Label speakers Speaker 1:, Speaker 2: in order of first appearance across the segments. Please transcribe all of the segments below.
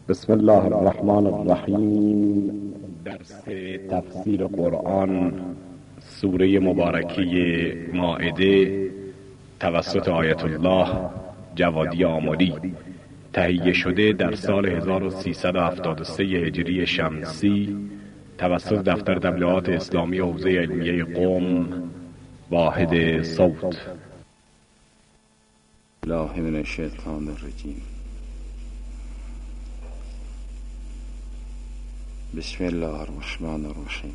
Speaker 1: بسم الله الرحمن الرحیم. درس تفسیر قرآن سوره مبارکه مائده توسط آیت الله جوادی آملی تهیه شده در سال 1373 هجری شمسی توسط دفتر تبلیغات اسلامی حوزه علمیه قم واحد صوت.
Speaker 2: الله من الشیطان الرجیم. بسم الله الرحمن الرحیم.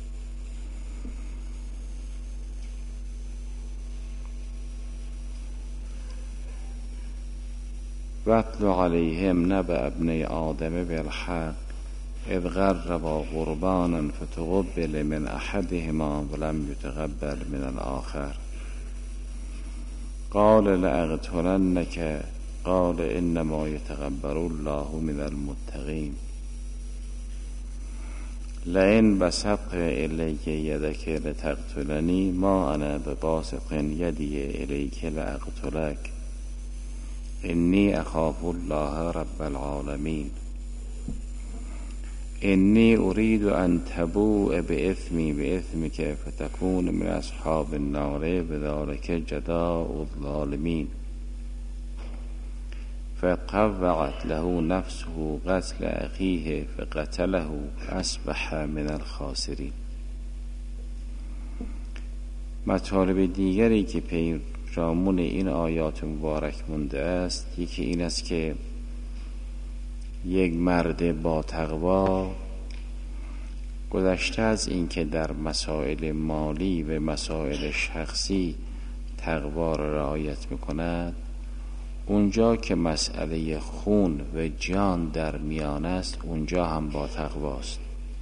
Speaker 2: واتل علیهم نبأ ابنی آدم بالحق اذ قربا قربانا فتقبل من احدهما ولم يتقبل من الآخر قال لأقتلنك قال انما يتقبل الله من المتقين لئن بسطت إليك يدك لتقتلني ما أنا بباسط يدي إليك لأقتلك إني أخاف الله رب العالمين إني أريد أن تبوء بإثمي بإثمك فتكون من أصحاب النار بذلك جزاء الظالمين فطوعت له نفسه قتل أخيه فقتله أصبح من الخاسرين. مطالب دیگری که پیرامون این آیات مبارک مونده است یکی این است که یک مرد با تقوا گذشته از این که در مسائل مالی و مسائل شخصی تقوا را رعایت میکند، اونجا که مسئله خون و جان در میان است اونجا هم با تقواست.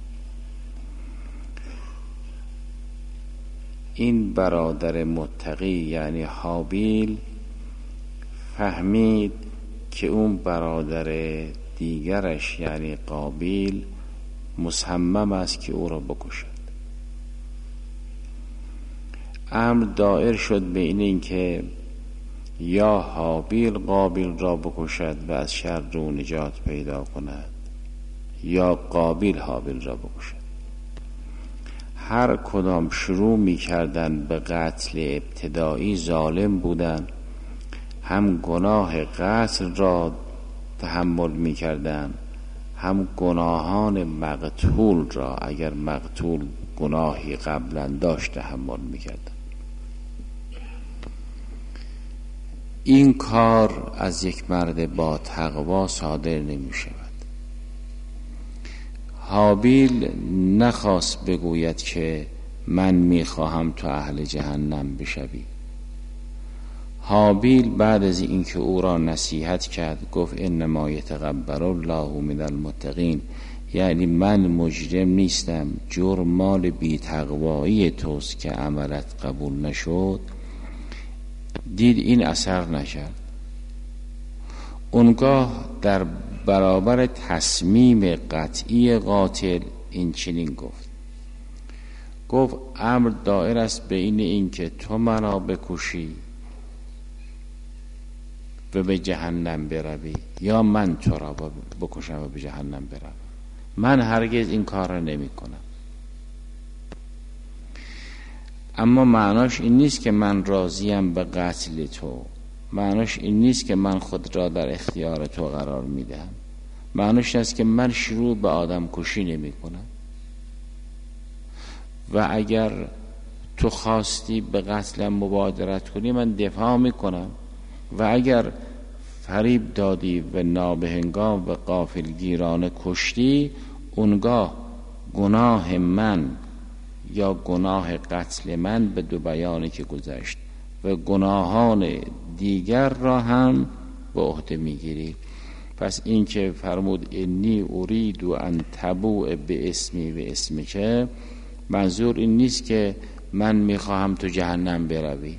Speaker 2: این برادر متقی یعنی هابیل فهمید که اون برادر دیگرش یعنی قابیل مصمم است که او را بکشد. امر دائر شد بین این که یا هابیل قابیل را بکشد و از شر او نجات پیدا کند یا قابیل هابیل را بکشد. هر کدام شروع می کردن به قتل ابتدایی ظالم بودن، هم گناه قتل را تحمل می کردن هم گناهان مقتول را اگر مقتول گناهی قبلا داشت تحمل می کردن. این کار از یک مرد با تقوا صادر نمی شود. هابیل نخواست بگوید که من می خواهم تو اهل جهنم بشوی. هابیل بعد از اینکه او را نصیحت کرد گفت انما یتقبل الله من المتقین، یعنی من مجرم نیستم، جرم مال بی تقوایی توست که عملت قبول نشد. دید این اثر نکرد. اونگاه در برابر تصمیم قطعی قاتل این چنین گفت امر دائر است بین این که تو مرا بکشی و به جهنم بروی یا من تو را بکشم و به جهنم بروم. من هرگز این کار را نمی کنم. اما معناش این نیست که من راضیم به قتل تو، معناش این نیست که من خود را در اختیار تو قرار میدم، معناش است که من شروع به آدم کشی نمی کنم و اگر تو خواستی به قتلم مبادرت کنی من دفاع میکنم و اگر فریب دادی و نابهنگام و غافلگیرانه کشتی اونگاه گناه من یا گناه قتل من به دو بیانی که گذشت و گناهان دیگر را هم به عهده میگیری. پس این که فرمود انی ارید ان تبوء به اسمی و اسمک، منظور این نیست که من میخواهم تو جهنم بروی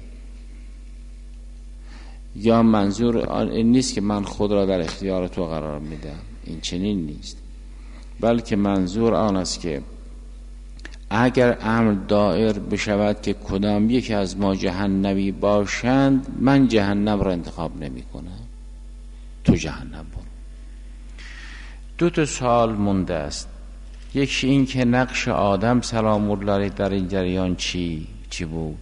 Speaker 2: یا منظور این نیست که من خود را در اختیار تو قرار میدم، این چنین نیست، بلکه منظور آن است که اگر امر دائر بشود که کدام یکی از ما جهنمی باشند من جهنم را انتخاب نمی کنم، تو جهنم برو. 2 سوال مونده است. یکی این که نقش آدم سلام الله علیه در این جریان چی بود.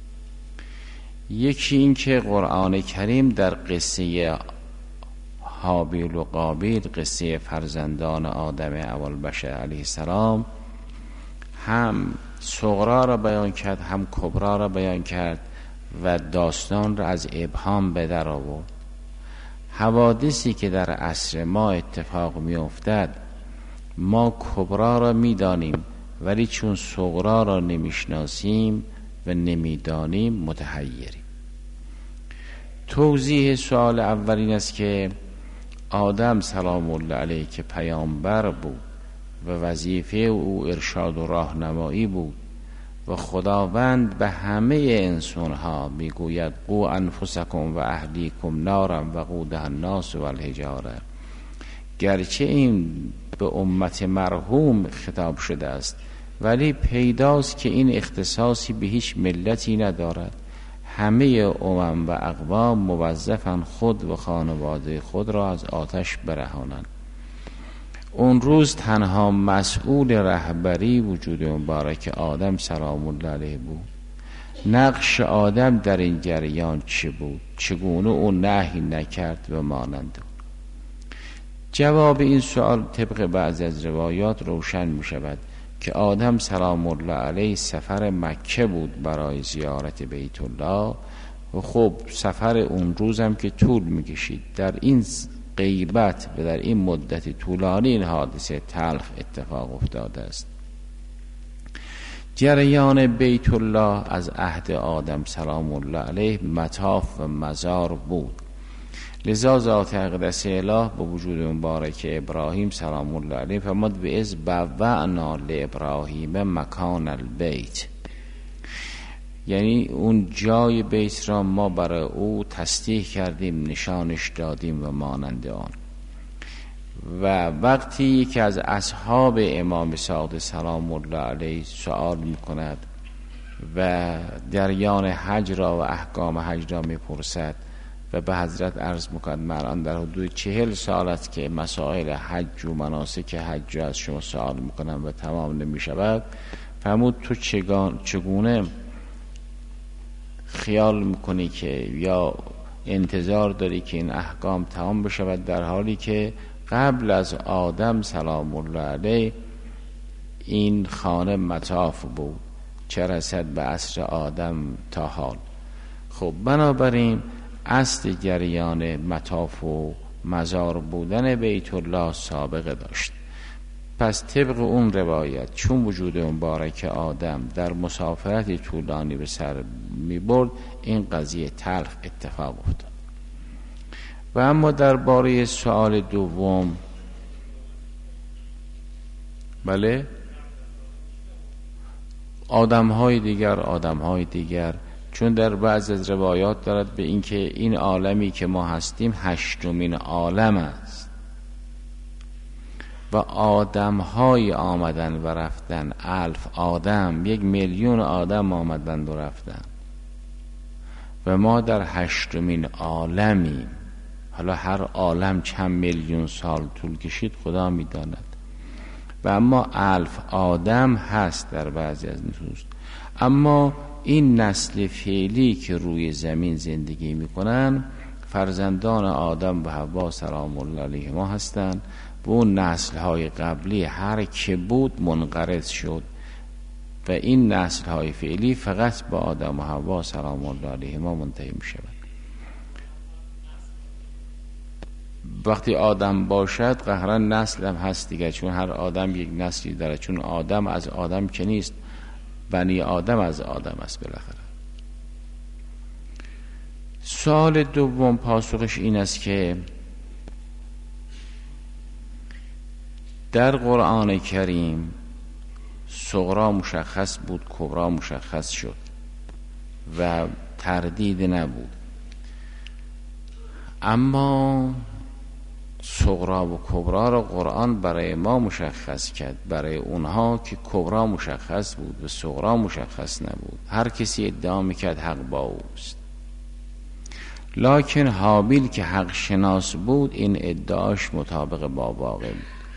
Speaker 2: یکی این که قرآن کریم در قصه هابیل و قابیل، قصه فرزندان آدم ابوالبشر علیه السلام، هم صغرا را بیان کرد هم کبرا را بیان کرد و داستان را از ابهام به در آورد. حوادثی که در عصر ما اتفاق می افتد ما کبرا را می دانیم، ولی چون صغرا را نمی شناسیم و نمی دانیم متحیریم. توضیح سوال اول این است که آدم سلام الله علیه که پیامبر بود و وظیفه او ارشاد و راهنمایی بود و خداوند به همه انسان ها میگوید قو انفسکم و اهلیکم نارا وقودها الناس والحجاره، گرچه این به امت مرحوم خطاب شده است ولی پیداست که این اختصاصی به هیچ ملتی ندارد. همه امم و اقوام موظفن خود و خانواده خود را از آتش برهانند. اون روز تنها مسئول رهبری وجود مبارک آدم سلام الله علیه بود. نقش آدم در این جریان چه بود؟ چگونه اون نهی نکرد و مانند؟ جواب این سوال طبق بعضی از روایات روشن می شود که آدم سلام الله علیه سفر مکه بود برای زیارت بیت الله و خب سفر اون روز هم که طول می کشید. در این غیبت و در این مدت طولانی این حادثه تلخ اتفاق افتاده است. جریان بیت الله از عهد آدم سلام الله علیه مطاف و مزار بود، لذا ذات اقدس اله با وجود مبارک ابراهیم سلام الله علیه فرمود به از بوأنا لابراهیم مکان البیت، یعنی اون جای بیت را ما برای او تصدیح کردیم، نشانش دادیم و مانند آن. و وقتی که از اصحاب امام صادق سلام الله علیه سوال می کند و جریان حج را و احکام حج را می پرسد و به حضرت عرض میکند من الان در حدود 40 سال است که مسائل حج و مناسک حج را از شما سوال میکنم و تمام نمیشود، فرمود تو چگونه خیال میکنی که یا انتظار داری که این احکام تمام بشود در حالی که قبل از آدم سلام الله علیه این خانه مطاف بود، چه رسد به عصر آدم تا حال. خب بنابراین اصل جریان مطاف و مزار بودن بیت الله سابقه داشت. پس طبق اون روایت چون وجود مبارک آدم در مسافرت طولانی به سر می برد این قضیه تلخ اتفاق افتاد. و اما درباره سوال دوم، بله آدم‌های دیگر چون در بعض از روایات دارد به اینکه این عالمی که ما هستیم 8مین عالم است و آدم‌های آمدن و رفتن 1000 آدم، 1,000,000 آدم آمدن و رفتن و ما در 8مین عالمیم. حالا هر عالم چند میلیون سال طول کشید خدا می‌داند و اما 1000 آدم هست در بعضی از نصوص. اما این نسل فعلی که روی زمین زندگی میکنن فرزندان آدم و حوا سلام الله علیهما هستند و اون نسل های قبلی هر که بود منقرض شد و این نسل های فعلی فقط با آدم و حوا سلام الله علیهما منتهی میشود. وقتی آدم باشد قهرا نسل هم هست دیگه، چون هر آدم یک نسلی داره، چون آدم از آدم که نیست، بنی آدم از آدم است بالاخره. سوال دوم پاسخش این است که در قرآن کریم صغرا مشخص بود، کبرا مشخص شد و تردید نبود، اما صغرا و کبرا را قرآن برای ما مشخص کرد، برای اونها که کبرا مشخص بود و صغرا مشخص نبود. هر کسی ادعا میکرد حق با اوست، لکن حابیل که حق شناس بود این ادعاش مطابق با واقع بود.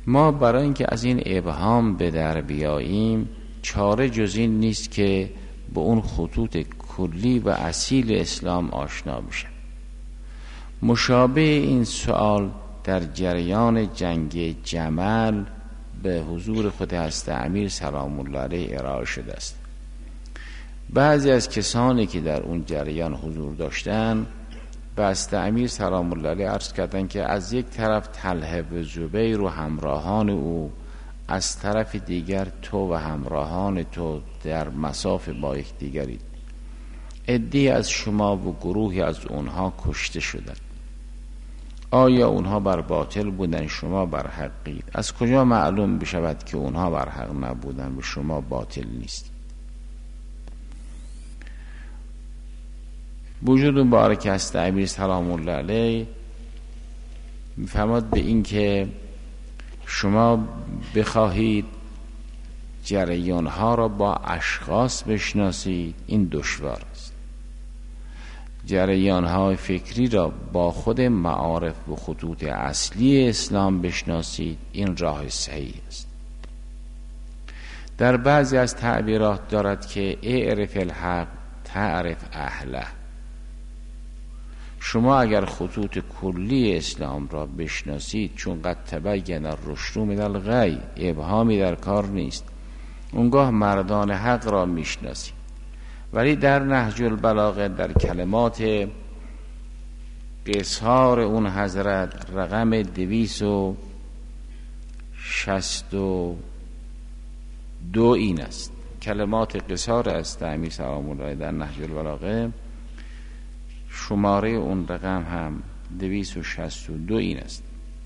Speaker 2: ما برای اینکه از این ابهام به در بیاییم چاره جز این نیست که به اون خطوط کلی و اصیل اسلام آشنا بشن. مشابه این سوال در جریان جنگ جمل به حضور خود حضرت امیر سلام الله علیه ارائه شده است. بعضی از کسانی که در اون جریان حضور داشتن به حضرت امیر سلام الله علیه عرض کردند که از یک طرف طلحه و زبیر و همراهان او، از طرف دیگر تو و همراهان تو در مساف با یکدیگرید. عده‌ای از شما و گروهی از اونها کشته شدند. آیا اونها بر باطل بودن شما بر حقید؟ از کجا معلوم بشود که اونها بر حق نبودن و شما باطل نیست؟ وجود مبارک است امیر سلام الله علیه میفرماد به این که شما بخواهید جریانها را با اشخاص بشناسید، این دشوار است. جریانهای فکری را با خود معارف و خطوط اصلی اسلام بشناسید، این راه صحیح است. در بعضی از تعبیرات دارد که اعرف الحق تعرف اهله. شما اگر خطوط کلی اسلام را بشناسید، چون قد تبین الرشد من الغی، ابهامی در کار نیست، اونگاه مردان حق را میشناسید. ولی در نهج البلاغه در کلمات قصار اون حضرت رقم 262 این است. کلمات قصار است امیر سلام الله در نهج البلاغه، شماره اون رقم هم 262 این است.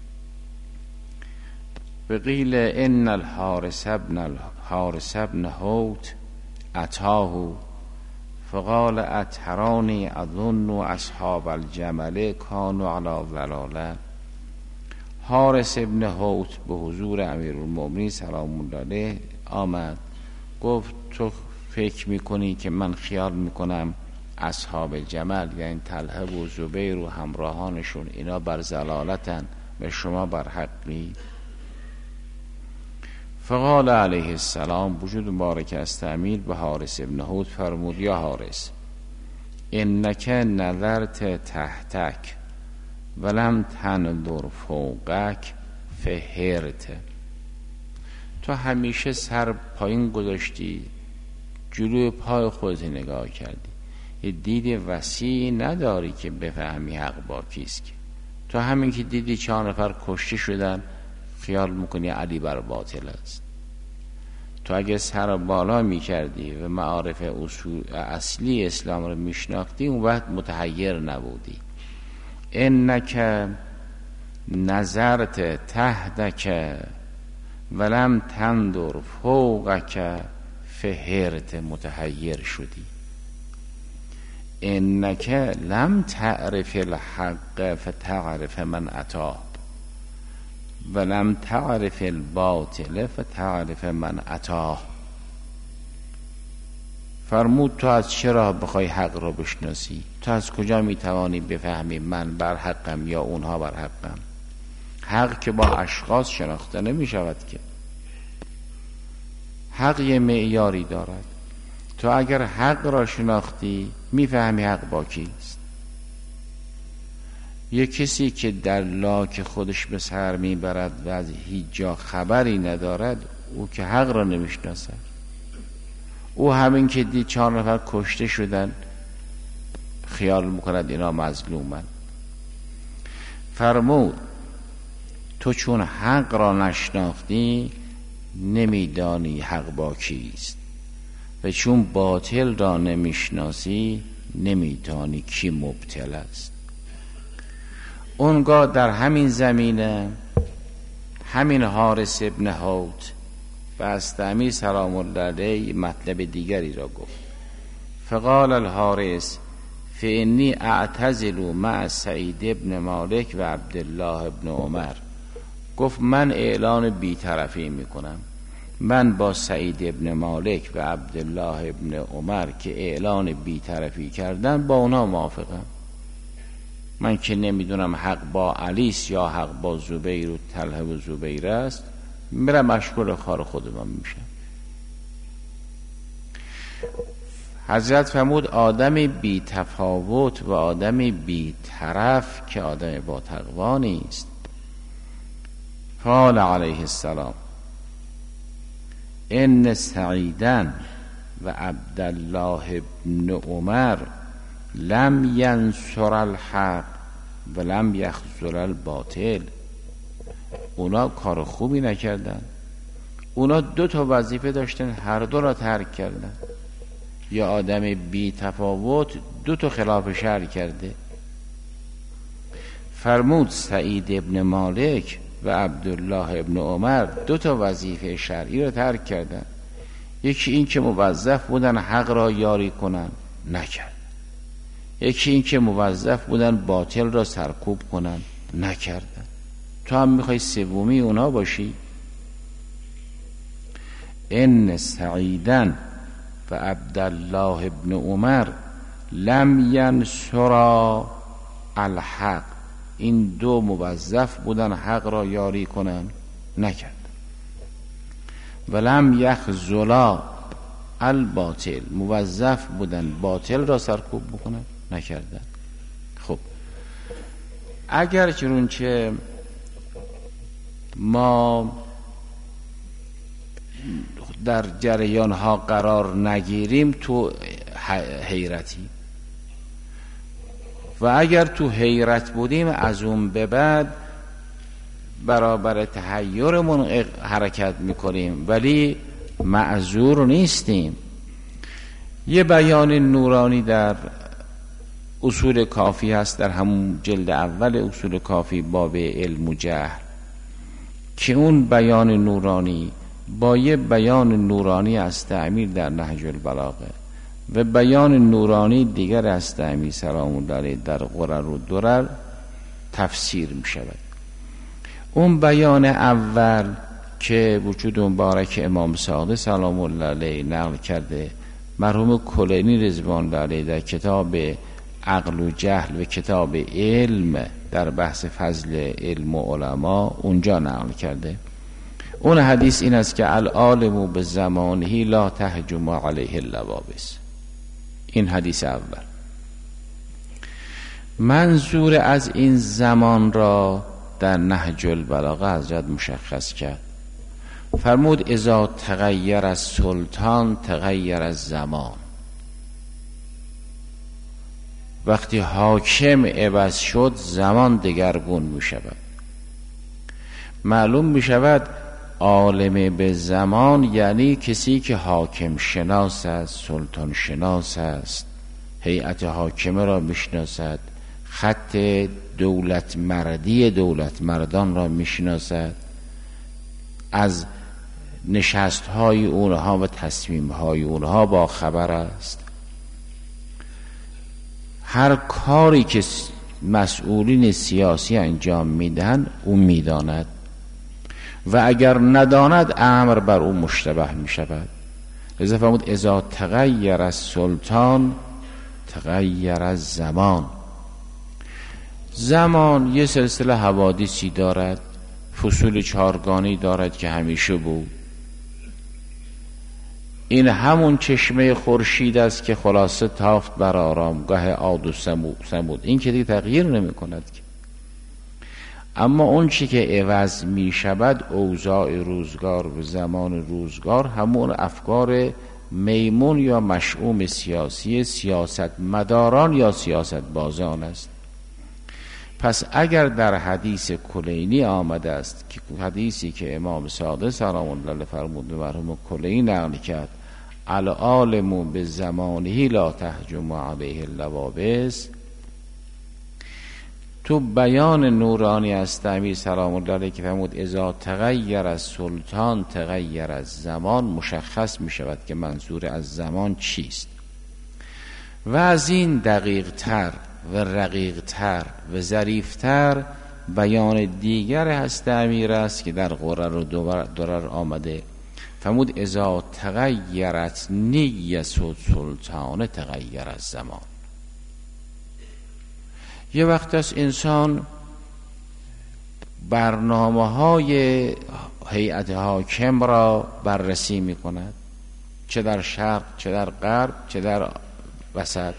Speaker 2: بقیل ان الحارث ابن حوت اتاه فقال اترانی اظن اصحاب الجمل کانوا علی ضلاله. حارث ابن حوت به حضور امیرالمؤمنین سلام الله علیه آمد، گفت تو فکر میکنی که من خیال میکنم اصحاب جمل یعنی طلحه و زبیر و همراهانشون اینا بر ضلالتن و شما بر حقی؟ فقال علیه السلام وجود مبارک است امیر به حارث ابن حوت فرمود یا حارث انک نظرت تحتک ولم تنظر فوقک فهرت. تو همیشه سر پایین گذاشتی، جلوی پای خودت نگاه کردی، یه دید وسیع نداری که بفهمی حق با کیست. تو همین که دیدی 4 نفر کشته شدن خیال میکنی علی بر باطل است. تو اگه سر بالا میکردی و معارف اصلی اسلام رو میشناختی اون وقت متحیر نبودی. انک نظرت تحتک ولم تنظر فوقک فهرت، متحیر شدی. انک لم تعرف الحق فتعرف من اتاه ولم تعرف الباطل فتعرف من اتاه. فرمود تو از چرا بخوای حق را بشناسی؟ تو از کجا میتوانی بفهمی من بر حقم یا اونها بر حقم؟ حق که با اشخاص شناخته نمیشود که. حق یه معیاری دارد. تو اگر حق را شناختی میفهمی حق با کیست. یه کسی که در لاک خودش به سر میبرد و از هیچ جا خبری ندارد او که حق را نمیشناسد. او همین که دید 4 نفر کشته شدن خیال میکند اینا مظلومن. فرمود تو چون حق را نشناختی نمیدانی حق با کیست و چون باطل را نمیشناسی نمیدانی کی مبتل است. اونگاه در همین زمینه همین حارث ابن حوت و از امیر سلام الله علیه مطلب دیگری را گفت. فقال الحارث فانی اعتزل مع سعید ابن مالک و عبدالله ابن عمر. گفت من اعلان بی‌طرفی میکنم، من با سعید ابن مالک و عبدالله ابن عمر که اعلان بی‌طرفی کردن با اونا موافقم. من که نمیدونم حق با علی است یا حق با زبیر و طلحه و زبیر است، میرم مشغول کار خودم میشم. حضرت فرمود آدم بی تفاوت و آدم بی طرف که آدم با تقوا نیست. قال علیه السلام ان سعیدا و عبدالله ابن عمر لم ینصر الحق و لم یخذل الباطل. اونا کار خوبی نکردن، اونا 2 تا وظیفه داشتن، هر 2 را ترک کردن. یا آدم بی تفاوت 2 تا خلاف شرع کرده. فرمود سعید ابن مالک و عبدالله ابن عمر 2 تا وظیفه شرعی را ترک کردن. یکی این که موظف بودن حق را یاری کنن، نکردن. یکی این که موظف بودن باطل را سرکوب کنن، نکردن. تو هم میخوای سومی اونا باشی؟ ان سعیدن و عبدالله ابن عمر لم ینصرا الحق، این 2 موظف بودن حق را یاری کنن، نکردن. ولم یخذلا الباطل، موظف بودن باطل را سرکوب بکنن، نکردن. خب اگر چنانچه ما در جریان ها قرار نگیریم تو حیرتی، و اگر تو حیرت بودیم از اون به بعد برابر تحیرمون حرکت میکنیم ولی معذور نیستیم. یه بیان نورانی در اصول کافی هست، در همون جلد اول اصول کافی باب علم و جهل، که اون بیان نورانی با یه بیان نورانی از تعمیر در نهج البلاغه و بیان نورانی دیگر از تعمیر سلام الله علیه در غرر و درر تفسیر می شود. اون بیان اول که وجود مبارک امام صادق سلام الله علیه نقل کرده مرحوم کلینی رضوان الله علیه در کتاب عقل و جهل و کتاب علم در بحث فضل علم و علما اونجا نقل کرده. اون حدیث این است که العالم به زمانه لا تهجم علیه اللوابس. این حدیث اول. منظور از این زمان را در نهج البلاغه حضرت مشخص کرد. فرمود اذا تغیر از سلطان تغیر از زمان. وقتی حاکم عوض شد زمان دگرگون می شود. معلوم می شود عالم به زمان یعنی کسی که حاکم شناس است، سلطان شناس است، هیئت حاکمه را میشناسد، خط دولت مردی دولت مردان را میشناسد، از نشست های اونها و تصمیم های اونها با خبر است. هر کاری که مسئولین سیاسی انجام میدن او میداند و اگر نداند امر بر او مشتبه می شود. لذا فرمود اذا تغیر از سلطان تغیر از زمان. زمان یه سلسله حوادثی دارد، فصول 4گانه‌ای دارد که همیشه بود. این همون چشمه خورشید است که خلاصه تافت بر آرامگاه عاد و ثمود. این که دیگه تغییر نمی کند که. اما اون چی که عوض می شود اوضاع روزگار و زمان روزگار همون افکار میمون یا مشؤوم سیاسی سیاست مداران یا سیاست بازان است. پس اگر در حدیث کلینی آمده است که حدیثی که امام صادق سلام الله علیه فرمود مرحوم کلینی نقل کرد العالم به زمانه لا تهجم علیه اللوابس، تو بیان نورانی است امیر سلام الله علیه که فرمود اذا تغیر از سلطان تغیر از زمان، مشخص می شود که منظور از زمان چیست. و از این دقیق تر و رقیق تر و ظریف تر بیان دیگر هست امیر است که در غرر و درر آمده. فرمود اذا تغیرت نیت سلطان تغیر از زمان. یه وقت است انسان برنامه های هیئت حاکم را بررسی می کند، چه در شرق چه در غرب چه در وسط.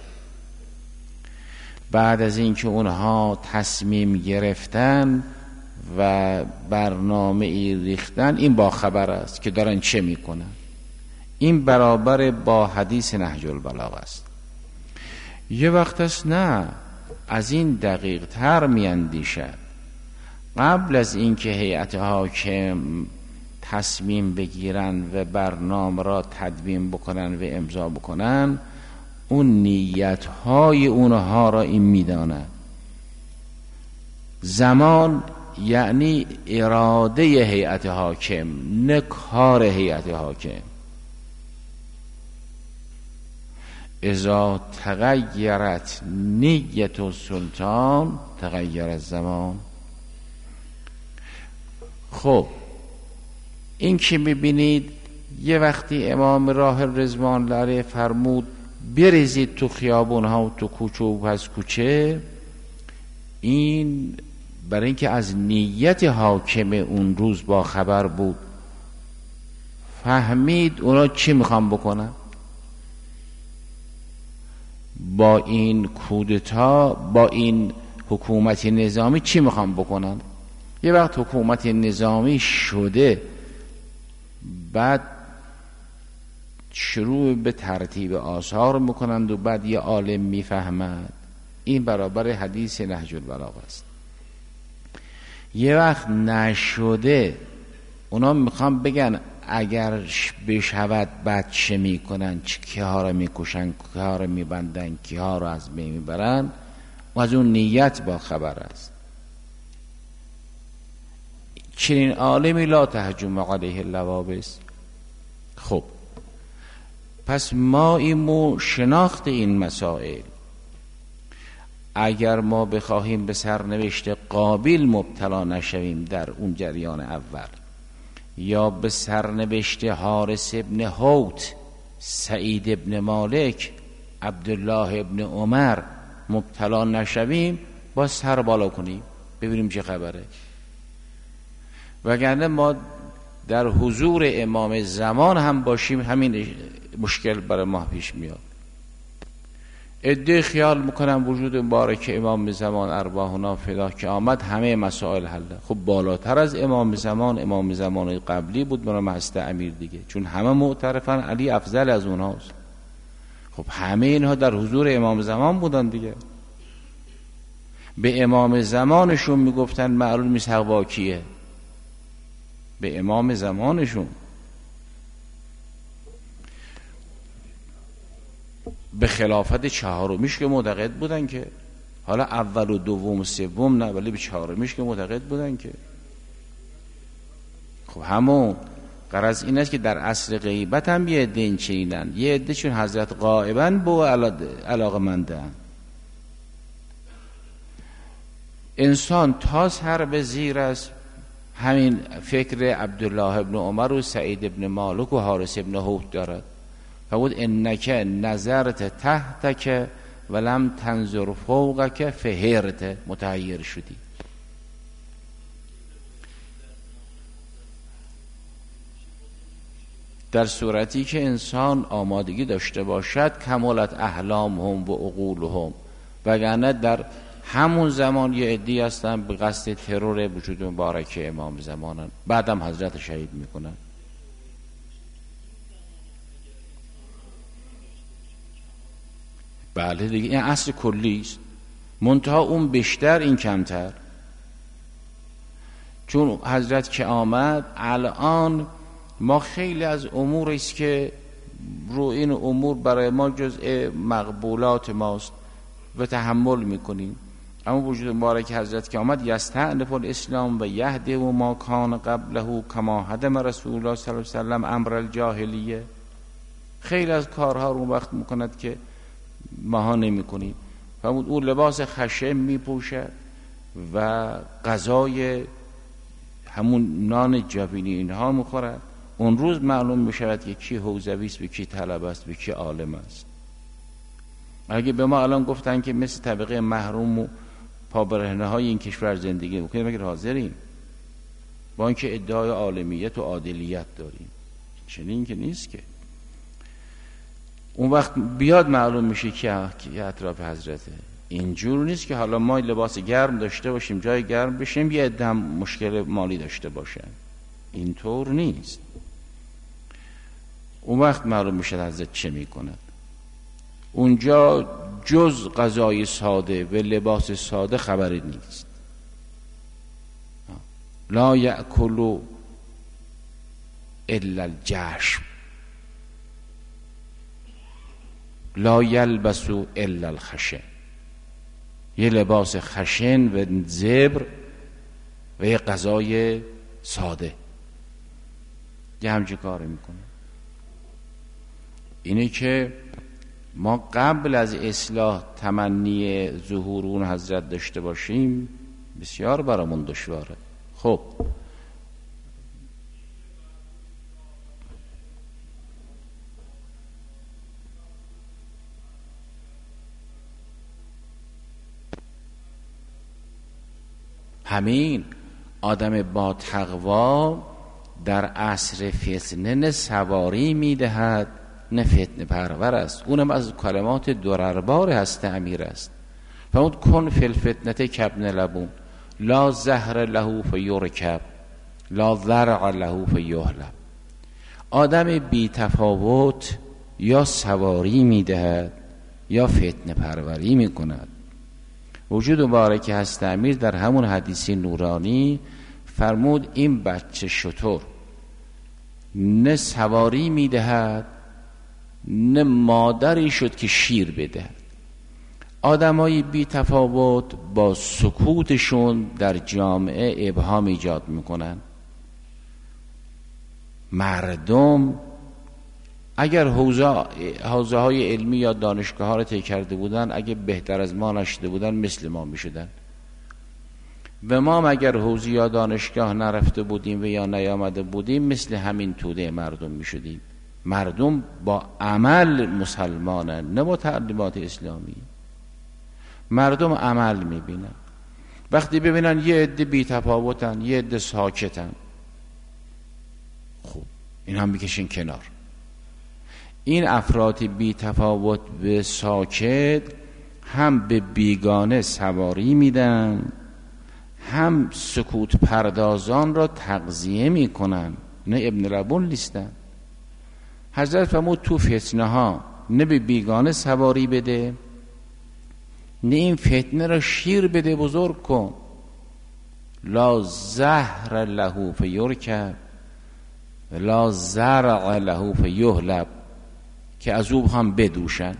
Speaker 2: بعد از اینکه اونها تصمیم گرفتن و برنامه ای ریختن، این با خبر است که دارن چه میکنن. این برابر با حدیث نهج البلاغه است. یه وقت است نه، از این دقیق تر میاندیشد. قبل از اینکه هیئت حاکم تصمیم بگیرن و برنامه را تدوین بکنن و امضا بکنن، اون نیت‌های اونها را این میداند. زمان یعنی اراده هیئت حاکم، نه کار هیئت حاکم. اذا تغیرت نیت السلطان تغیر الزمان. خب این که میبینید یه وقتی امام راه رضوان الله علیه فرمود بریزید تو خیابون ها و تو کوچه و پس کوچه، این برای اینکه از نیت حاکم اون روز با خبر بود، فهمید اونا چی میخوان بکنن. با این کودتا، با این حکومت نظامی چی میخوان بکنن. یه وقت حکومت نظامی شده، بعد شروع به ترتیب آثار میکنند و بعد یه عالم میفهمد. این برابر حدیث نهج البلاغه است. یه وقت نشده، اونا میخوان بگن اگر بشود بعد چه میکنن، که ها رو میکشن، که ها رو میبندن، که ها رو از بین میبرن، و از اون نیت با خبر است. چنین عالمی لا تهجم علیه اللوابس. خب پس ما ایمو شناخت این مسائل، اگر ما بخواهیم به سرنوشت قابیل مبتلا نشویم در اون جریان اول، یا به سرنوشت حارث ابن حوت، سعید ابن مالک، عبدالله ابن عمر مبتلا نشویم، با سر بالا کنیم ببینیم چه خبره. وگرنه ما در حضور امام زمان هم باشیم همین مشکل برای ما پیش میاد. عده خیال میکنم وجود مبارک امام زمان ارواحنا فدا که آمد همه مسائل حله. خب بالاتر از امام زمان قبلی بود برای مهست امیر دیگه، چون همه معترفن علی افضل از اونهاست. خب همه اینها در حضور امام زمان بودن دیگه. به امام زمانشون میگفتن معلوم نیست حق کیه، به امام زمانشون. به خلافت چهارمیش که معتقد بودن که، حالا اول و دوم و سوم نه، ولی به چهارمیش که معتقد بودن که. خب همون غرض این است که در عصر غیبت هم یه عده این چینن، یه عده چون حضرت غائبن با علاقه مندن. انسان تا سر به زیر است همین فکر عبدالله ابن عمر و سعید ابن مالک و حارث ابن حوت دارد. فقود انک نظرت تحتک ولم تنظر فوقک فهرت، متحیر شدی. در صورتی که انسان آمادگی داشته باشد کمالت احلامهم و عقولهم، وگرنه در همون زمان یه عدی هستن به قصد ترور وجود مبارک امام زمانن، بعدم حضرت شهید میکنن. بله دیگه، این اصل کلی است، منتها اون بیشتر این کمتر. چون حضرت که آمد الان ما خیلی از امور است که رو این امور برای ما جزء مقبولات ماست و تحمل میکنیم، اما وجود مبارک حضرت که آمد یستأنف الاسلام و یهده و ما کان قبله کما هدم رسول الله صلی الله علیه و سلم امر الجاهلیه. خیلی از کارها رو وقت میکند که ماها نمی کنیم. فرمود او لباس خشم می پوشد و غذای همون نان جبینی اینها می خورد. اون روز معلوم می شود که کی حوزوی است و کی طلبه است و کی عالم است. اگه به ما الان گفتن که مثل طبقه محروم و پابرهنه های این کشور زندگی بکنیم، اگر حاضریم با اینکه ادعای عالمیت و عادلیت داریم. چنین که نیست که. اون وقت بیاد معلوم میشه که اطراف حضرته. اینجور نیست که حالا ما لباس گرم داشته باشیم، جای گرم بشیم، یه عده هم مشکل مالی داشته باشن. اینطور نیست. اون وقت معلوم میشه حضرت چه میکند. اونجا جز غذای ساده و لباس ساده خبری نیست. لا یأکل الا الجشم لا یلبس الا الخشن. یه لباس خشن و زبر و یه غذای ساده، یه همچین کار میکنه. اینه که ما قبل از اصلاح تمنی ظهور اون حضرت داشته باشیم بسیار برامون دشواره. خب همین آدم با تقوا در عصر فتنه نه سواری میدهد نه فتنه پرور است. اونم از کلمات درربار هست امیر است. فمود کن فی الفتنه کابن لبون لا زهر له فیرکب لا ذرع له فیهلب. آدم بی تفاوت یا سواری میدهد یا فتنه پروری میکند. وجود مبارک هست امیر در همون حدیث نورانی فرمود این بچه شتر نه سواری میدهد نه مادری شد که شیر بدهد. آدمای بی تفاوت با سکوتشون در جامعه ابهام ایجاد میکنن. مردم اگر حوزه های علمی یا دانشگاه ها رو طی کرده بودن، اگه بهتر از ما نشده بودن مثل ما میشدن. و ما اگر حوزه یا دانشگاه نرفته بودیم و یا نیامده بودیم مثل همین توده مردم میشدیم. مردم با عمل مسلمانن نه با تعلیمات اسلامی. مردم عمل میبینن. وقتی ببینن یه عده بی تفاوتن، یه عده ساکتن، خب این هم بکشین کنار. این افراد بی تفاوت به ساکت هم به بیگانه سواری میدن، هم سکوت پردازان را تغذیه میکنن. نه ابن لبون لیستن. حضرت فرمود تو فتنه ها نه به بیگانه سواری بده نه این فتنه را شیر بده بزرگ کن. لا زهر له فیرکب لا زرع له فیهلب، که از او هم بدوشن.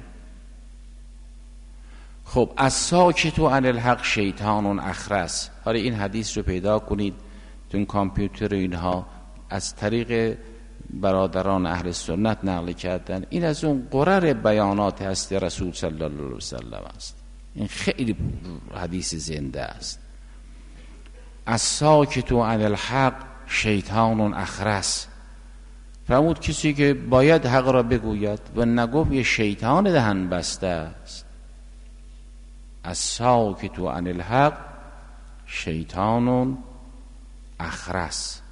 Speaker 2: خب از ساکت و عن الحق شیطان اخرس. حالا این حدیث رو پیدا کنید تو این کامپیوتر اینها، از طریق برادران اهل سنت نقل کردن. این از اون قرر بیانات هست رسول صلی الله علیه وسلم است. این خیلی حدیث زنده است. از ساکت و عن الحق شیطان اخرس. فرمود کسی که باید حق را بگوید و نگفت یه شیطان دهن بسته است. از ساکت و عن الحق شیطان اخرس.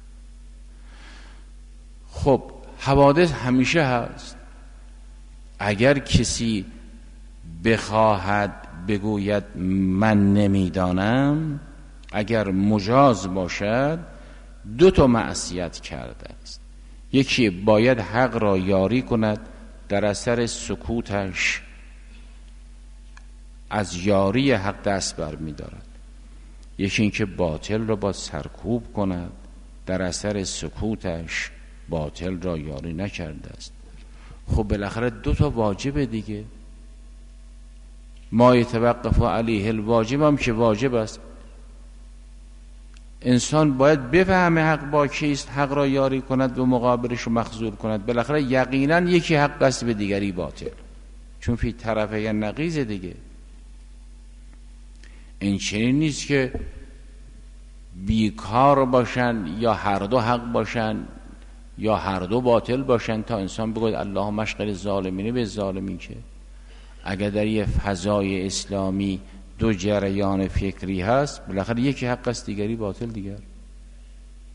Speaker 2: خب حوادث همیشه هست. اگر کسی بخواهد بگوید من نمیدانم، اگر مجاز باشد، دو تا معصیت کرده است. یکی باید حق را یاری کند، در اثر سکوتش از یاری حق دست بر می دارد. یکی اینکه باطل را با سرکوب کند، در اثر سکوتش باطل را یاری نکرده است. خب بالاخره دو تا واجب دیگه. ما یتوقف علیه الواجب هم که واجب است. انسان باید بفهمه حق با کیست، حق را یاری کند و مقابلش رو مخذول کند. بالاخره یقینا یکی حق است به دیگری باطل، چون فی طرفه نقیض دیگه. این چنین نیست که بیکار باشن یا هر دو حق باشن یا هر دو باطل باشن تا انسان بگوید اللهم اشغل ظالمین به ظالمین. که اگر در یه فضای اسلامی دو جریان فکری هست، بالاخره یکی حق است دیگری باطل دیگر.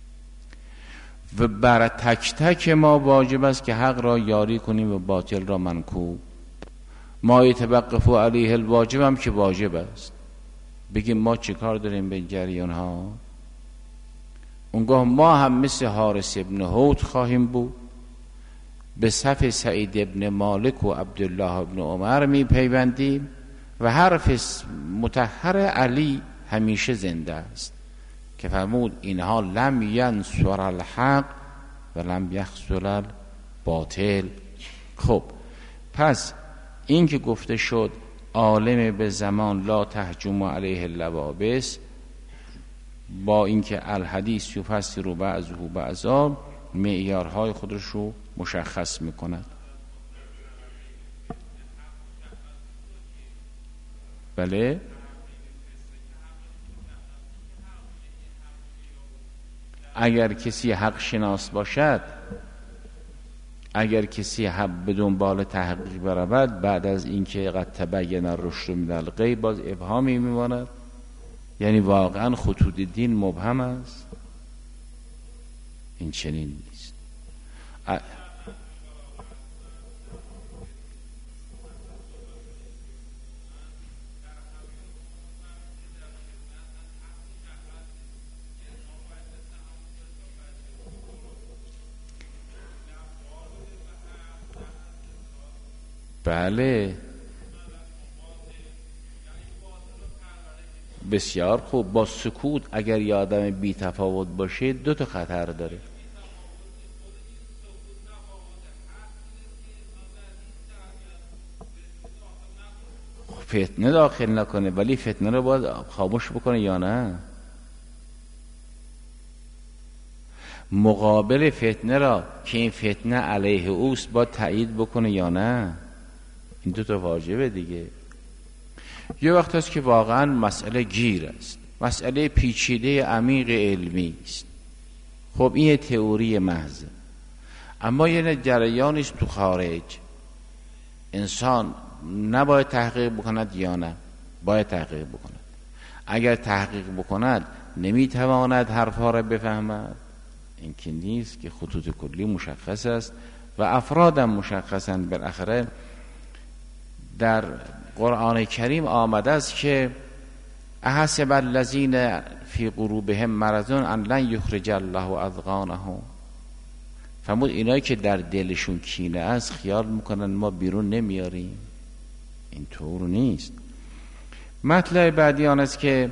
Speaker 2: و بر تک تک ما واجب است که حق را یاری کنیم و باطل را منکوب. ما یتوقف علیه الواجب هم که واجب است. بگیم ما چه کار داریم به جریان ها؟ اونگاه ما هم مثل حارث ابن حوت خواهیم بود، به صف سعید ابن مالک و عبدالله ابن عمر می پیوندیم و حرف مطهر علی همیشه زنده است که فرمود اینها لم ینصر الحق و لم یخذل الباطل. خب پس این که گفته شد عالم به زمان لا تهجم علیه اللوابس، با اینکه الحدیث یفسر بعضه بعضا، معیارهای خودش رو مشخص میکند. بله اگر کسی حق شناس باشد، اگر کسی حق به دنبال تحقیق برود، بعد از اینکه قد تبین الرشد من الغی باز ابهامی میماند، یعنی واقعا خطوط دین مبهم است. این چنین نیست. بله بسیار خوب. با سکوت اگر یه آدم بی تفاوت باشه دو تا خطر داره. فتنه داخل نکنه، ولی فتنه رو باید خاموش بکنه یا نه؟ مقابل فتنه را که این فتنه علیه اوست باید تایید بکنه یا نه؟ این دو تا واجبه دیگه. یه وقت هست که واقعا مسئله گیر است، مسئله پیچیده عمیق علمی است. خب این یه تئوری محضه، اما یه جریانی است تو خارج. انسان نباید تحقیق بکند یا نه؟ باید تحقیق بکند. اگر تحقیق بکند نمیتواند حرفها را بفهمد؟ این که نیست که خطوط کلی مشخص است و افرادم مشخصند. بالاخره در قرآن کریم آمده است که احسب الذین فی قلوبهم مرض ان لن یخرج الله اضغانهم. فرمود اینایی که در دلشون کینه است خیال میکنن ما بیرون نمیاریم. این طور نیست. مطلب بعدی آن است که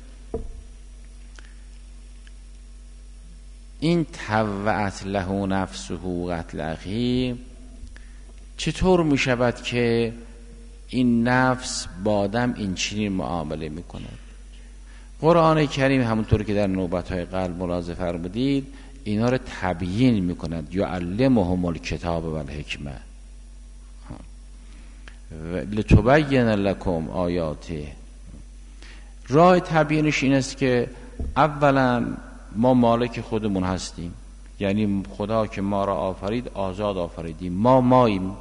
Speaker 2: این طوعت له نفسه قتل اخیه، چطور می شود که این نفس با آدم این چنین معامله می کند؟ قرآن کریم همونطور که در نوبت‌های قبل ملاحظه فرمودید اینا رو تبیین می کند. یعلمهم الکتاب و الحکمه لتبین لکم آیاته. راه تبیینش این است که اولا ما مالک خودمون هستیم، یعنی خدا که ما را آفرید آزاد آفریدیم، ما ماییم،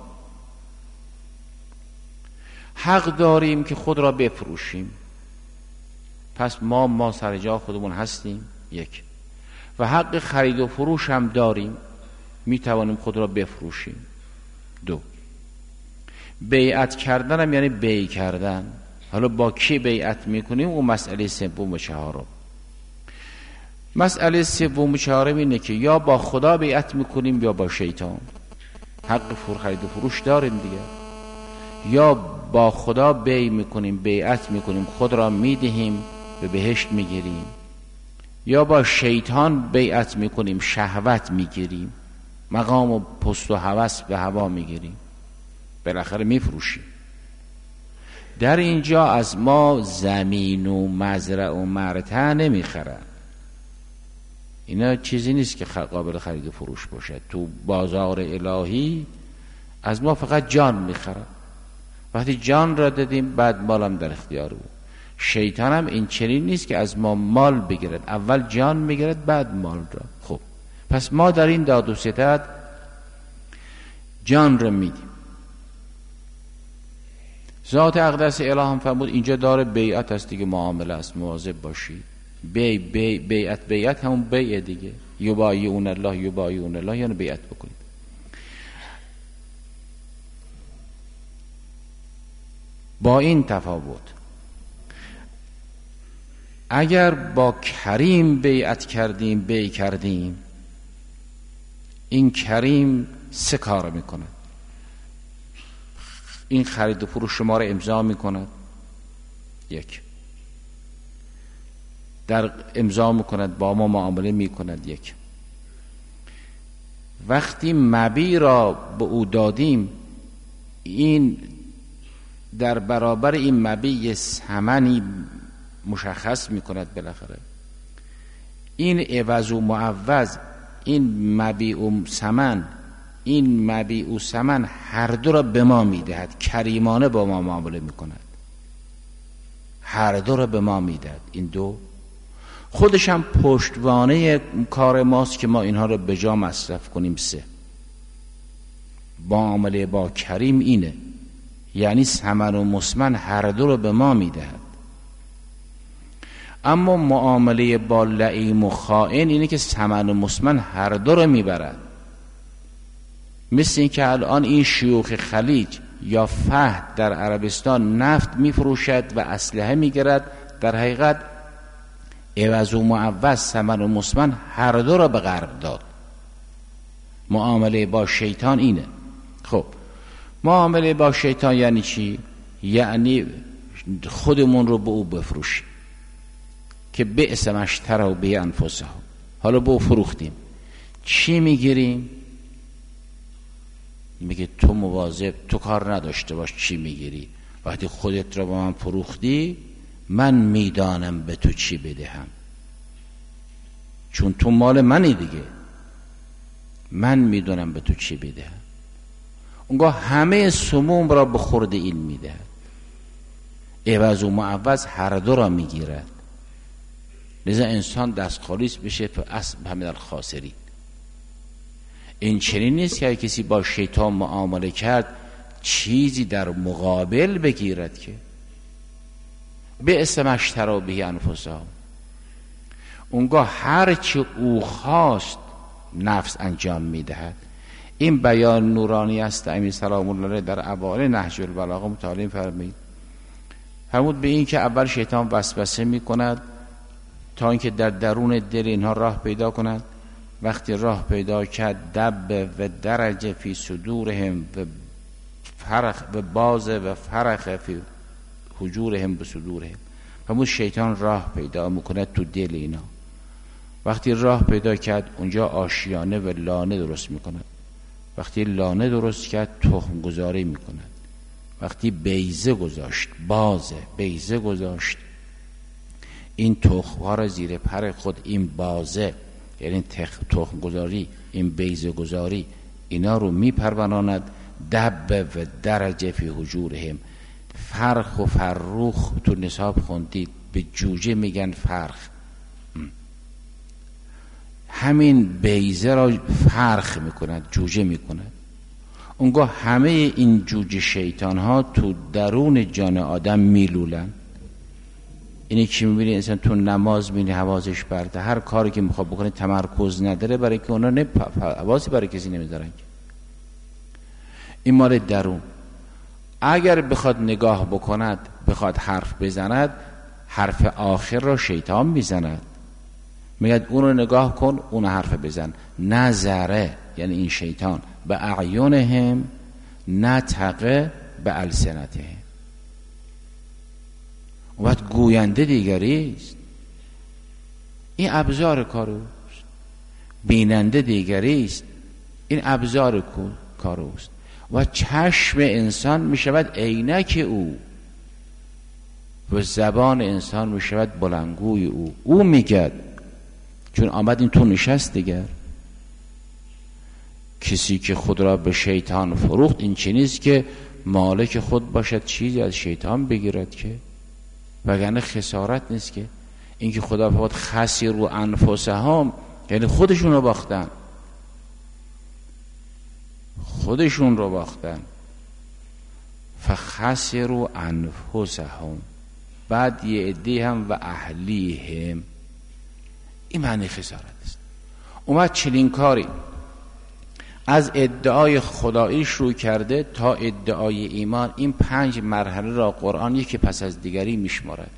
Speaker 2: حق داریم که خود را بفروشیم. پس ما سر جا خودمون هستیم یک، و حق خرید و فروش هم داریم، می توانیم خود را بفروشیم. دو، بیعت کردن هم یعنی بیع کردن. حالا با کی بیعت میکنیم؟ اون مسئله سوم و چهارم. مسئله سوم و چهارم اینه که یا با خدا بیعت میکنیم یا با شیطان. حق خرید و فروش داریم دیگه. یا با خدا بیع میکنیم، بیعت میکنیم، خود را میدهیم به بهشت میگیریم، یا با شیطان بیعت میکنیم، شهوت میگیریم، مقام و پست و هوس به هوا میگیریم، بالاخره میفروشیم. در اینجا از ما زمین و مزرع و مرتع نمیخرن. اینا چیزی نیست که قابل خرید و فروش باشه. تو بازار الهی از ما فقط جان میخرن. وقتی جان را دادیم بعد مالم در اختیار او. شیطان هم این چنین نیست که از ما مال بگیرد، اول جان میگیرد بعد مال را. خب پس ما در این داد و ستد جان را میدیم. ذات اقدس اله هم فرمود اینجا داره بیعت هست دیگه، معامله است، مواظب باشید. بیعت همون بیع دیگه. یبایعون الله یبایعون الله یعنی بیعت بکنید. با این تفاوت اگر با کریم بیعت کردیم، بیع کردیم، این کریم 3 کار میکنه. این خرید و فروش شما را امضا میکند، 1 در امضا میکند، با ما معامله میکند، 1 وقتی مبیع را به او دادیم، این در برابر این مبیع ثمنی مشخص میکند بالاخره. این عوض و معوض، این مبیع و ثمن، این مبیع و ثمن هر دو را به ما میدهد. کریمانه با ما معامله میکند، هر دو را به ما میدهد. این دو خودش هم پشتوانه کار ماست که ما اینها را به جا مصرف کنیم. 3 معامله با کریم اینه، یعنی ثمن و مسمن هر دو را به ما میدهد. اما معامله با لعیم و خائن اینه که ثمن و مسمن هر دو را میبرد. مثل این که الان این شیوخ خلیج یا فهد در عربستان نفت میفروشد و اسلحه میگیرد، در حقیقت عوض و معوض ثمن و مسمن هر دو را به غرب داد. معامله با شیطان اینه. خب معامله با شیطان یعنی چی؟ یعنی خودمون رو به او بفروشیم که بئس ما اشتروا به انفسهم. حالا به او فروختیم، چی میگیریم؟ میگه تو مواظب، تو کار نداشته باش چی میگیری. وقتی خودت را با من فروختی، من میدانم به تو چی بدهم، چون تو مال منی دیگه، من میدونم به تو چی بدهم. اونگاه همه سموم را به خورد این میدهد. عوض و معوض هر دو را میگیرد. لذا انسان دست خالیس بشه تو اصل همین الخاسرین. این چنین نیست که کسی با شیطان معامله کرد چیزی در مقابل بگیرد که بئس ما اشتروا به انفسهم. اونگاه هر چی او خواست نفس انجام میدهد. این بیان نورانی است امیر سلام الله علیه در اوائل نهج البلاغه مطالعه فرمود. فرمود به این که اول شیطان وسوسه میکند تا اینکه در درون دل اینها راه پیدا کند. وقتی راه پیدا کرد، دب و درج فی صدورهم و فرخ و باز و فرخ فی حجورهم به صدورهم. فرمود شیطان راه پیدا میکند تو دل اینا. وقتی راه پیدا کرد، اونجا آشیانه و لانه درست میکند. وقتی لانه درست کرد، تخم گذاری میکند. وقتی بیضه گذاشت، بازه بیضه گذاشت، این تخم‌ها را زیر پر خود، این بازه یعنی تخم گذاری، این بیضه گذاری، اینا رو میپروراند. دب و درجه فی حجورهم. فرخ و فروخ تو نصاب خوندید، به جوجه میگن فرخ. همین بیضه را فرخ میکند، جوجه میکند. اونگاه همه این جوجه شیطان ها تو درون جان آدم میلولن. اینی که میبینی انسان تو نماز میبینی حواسش برده، هر کاری که میخواد بکنه تمرکز نداره، برای که اونا حواسی برای کسی نمیدارن. این مال درون. اگر بخواد نگاه بکند، بخواد حرف بزند، حرف آخر را شیطان میزند. میگه اون رو نگاه کن، اون حرف بزن. نظره یعنی این شیطان به اعیونهم نطقه به السنتهم. وقت گوینده دیگری است، این ابزار کاروست. بیننده دیگری است، این ابزار کاروست. و چشم انسان می شود عینک او و زبان انسان می شود بلندگوی او میگد، چون آمد این تو نشست دیگر. کسی که خود را به شیطان فروخت، این چی نیست که مالک خود باشد چیزی از شیطان بگیرد، که وگرنه خسارت نیست. که این که خدا فرمود خسروا انفسهم، یعنی خودشون رو باختن، خودشون رو باختن. فخسروا انفسهم، بعد یه عده هم و اهلیهم. این معنی خسارت است. اومد چنین کاری از ادعای خدایی شروع کرده تا ادعای ایمان. این 5 مرحله را قرآن یکی پس از دیگری میشمارد.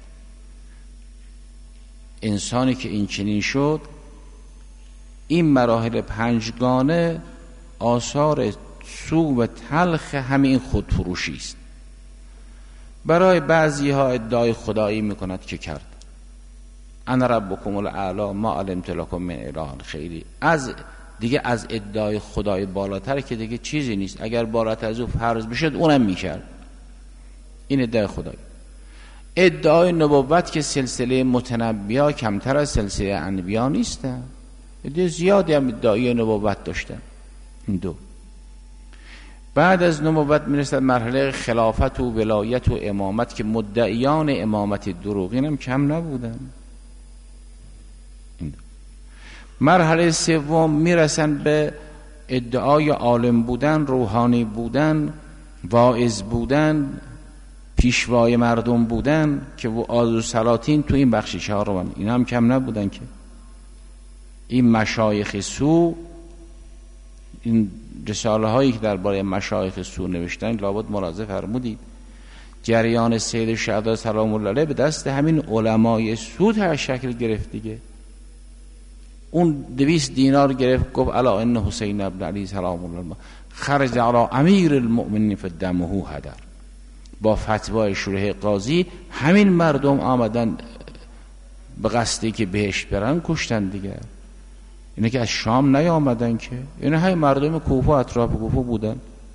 Speaker 2: انسانی که این چنین شد، این مراحل 5گانه آثار سو و تلخ همین خودفروشی است. برای بعضی ها ادعای خدایی میکند که کرد، انا ربکم الاعلی ما علمت لکم من اله غیری. دیگه از ادعای خدای بالاتر که دیگه چیزی نیست. اگر بالاتر از او فرض بشد اونم میکرد. این ادعای خدایی. ادعای نبوت که سلسله متنبیا کمتر از سلسله انبیا نیستن، ادعای زیادی هم ادعای نبوت داشتن. این دو. بعد از نبوت میرسد مرحله خلافت و ولایت و امامت که مدعیان امامت دروغین هم کم نبودن. این دو. مرحله سوم میرسن به ادعای عالم بودن، روحانی بودن، واعظ بودن، پیشوای مردم بودن که و آذو سلاطین تو این بخش 4 این هم کم نبودن که این مشایخ سو. این رساله هایی که درباره مشایخ سو نوشتن لابد ملاحظه فرمودید جریان سید شهدا سلام الله علیه به دست همین علمای سو شکل گرفت دیگه. اون 200 دینار گرفت گفت الا ان حسین ابن علی سلام الله خرج علی امیر المؤمنین فدمه هدر. با فتوای شورای قاضی همین مردم آمدن به قصدی که بهش برن کشتن دیگه. اینه که از شام نیامدن که، اینه های مردم کوفه اطراف کوفه بودن.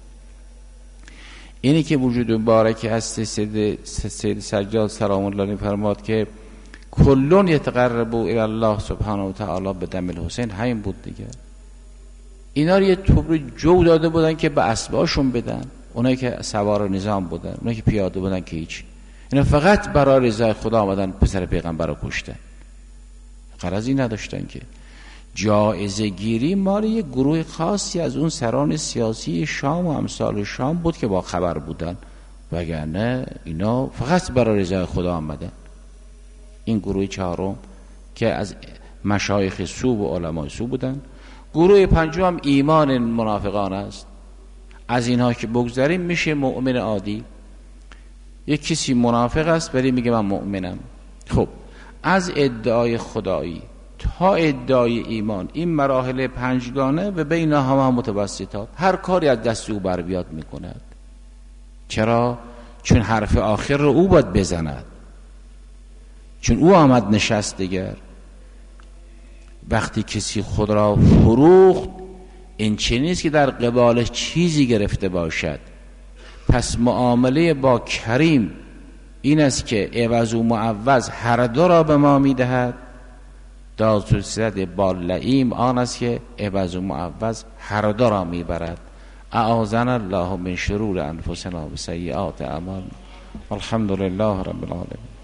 Speaker 2: اینه که وجود مبارک هست سید سجاد سلام الله علیه فرماد که کلون یتقربوا الی الله سبحانه و تعالی به دم الحسین. همین بود دیگه. اینا رو یه توبر جو داده بودن که به اسباشون بدن، اونایی که سوار نظام بودن، اونایی که پیاده بودن که هیچ. اینا فقط برای رضای خدا آمدن پسر پیغمبر رو کشتن، غرضی نداشتن که. جایزه گیری مال یک گروه خاصی از اون سران سیاسی شام و امثال شام بود که با خبر بودن، وگرنه اینا فقط برای رضای خدا آمدن. این گروه 4 که از مشایخ سو و علمای سو بودن. گروه 5 هم ایمان منافقان است. از اینها که بگذاریم میشه مؤمن عادی. یک کسی منافق است ولی میگه من مؤمنم. خب از ادعای خدایی تا ادعای ایمان این مراحل 5گانه و بینها هم متوسطات. هر کاری از دست او بر بیاد میکند. چرا؟ چون حرف آخر رو او باید بزند، چون او آمد نشست دیگر. وقتی کسی خود را فروخت این چه نیست که در قبالش چیزی گرفته باشد. پس معامله با کریم این است که عوض و معوض هر دو را به ما میدهد. دازرسیت با لعیم آن است که عوض و معوض هر دو را میبرد. اعاذنا الله من شرور انفسنا و سیئات اعمالنا. الحمدلله رب العالمین.